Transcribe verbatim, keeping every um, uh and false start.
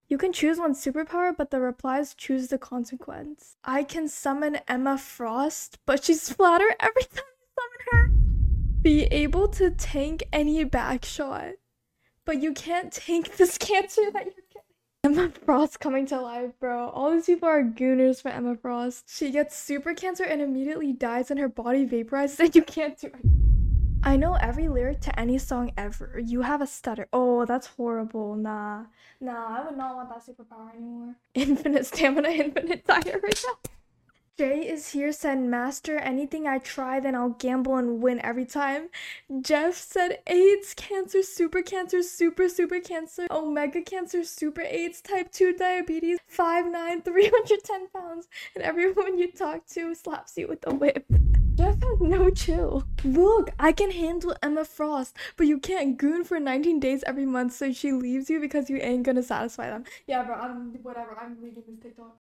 You can choose one superpower, but the replies choose the consequence. I can summon Emma Frost, but she's flatter every time you summon her. Be able to tank any backshot, but you can't tank this cancer that you're getting. Emma Frost coming to life, bro. All these people are gooners for Emma Frost. She gets super cancer and immediately dies and her body vaporizes and you can't do it. I know every lyric to any song ever. You have a stutter. Oh, that's horrible. Nah. Nah, I would not want that superpower anymore. Infinite stamina, infinite diet right now. Jay is here said, master anything I try, then I'll gamble and win every time. Jeff said AIDS, cancer, super cancer, super super cancer, omega cancer, super AIDS, type two diabetes, five nine, three hundred ten pounds, and everyone you talk to slaps you with a whip. Jeff has no chill. Look, I can handle Emma Frost, but you can't goon for nineteen days every month so she leaves you because you ain't gonna satisfy them. Yeah, bro, I'm whatever. I'm leaving this TikTok.